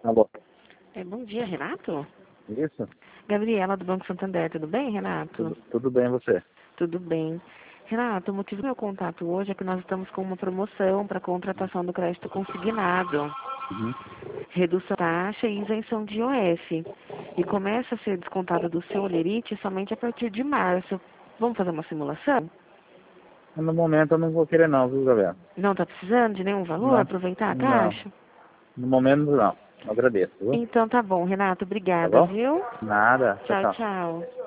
Alô. Bom dia, Renato? Isso? Gabriela, do Banco Santander, tudo bem, Renato? Tudo bem, você? Tudo bem. Renato, o motivo do meu contato hoje é que nós estamos com uma promoção para contratação do crédito consignado. Uhum. Redução da taxa e isenção de IOF. E começa a ser descontado do seu olerite somente a partir de março. Vamos fazer uma simulação? No momento eu não vou querer não, viu, Gabriel? Não está precisando de nenhum valor? Não. Aproveitar a Não. taxa? No momento não. Eu agradeço, viu? Então tá bom, Renato. Tá Obrigada, bom? viu? Nada. Tchau, Tchau, tchau. tchau.